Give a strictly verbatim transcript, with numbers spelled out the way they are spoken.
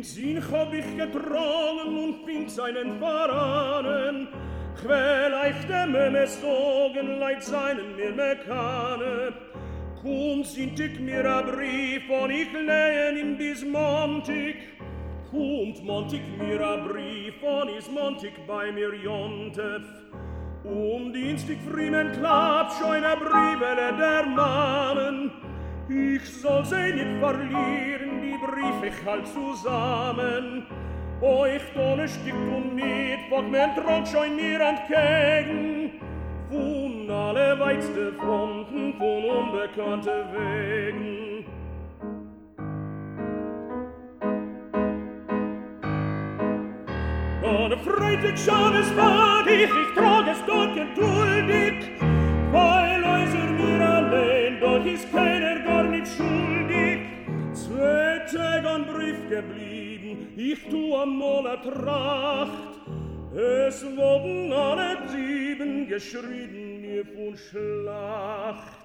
In Sinn hab ich getragen und bin seinen Varanen, quäl euch dem Mömes Sogen, leid seinen mir Mekane. Kum sind ich mir a Brief, und ich lehen ihm bis Montig. Kumt Montig mir a Brief, und is Montig bei mir Jontef. Um Dienstig frühmen klappt schon a Briefele der Mannen. Ich soll sie nicht verlieren, die Brief ich halt zusammen. Euch donne stickt und mit, wat men trog schon mir entgegen. Von alle weitste Fronten, von unbekannte Wegen. Ohne freudig schon es war ich, ich trag es dort geduldig, weil äußer mir allein, doch ist keiner gar nicht schuldig. Zwei Tage an Brief geblieben, ich tu am Monat Tracht, es wurden alle sieben geschrieben mir von Schlacht.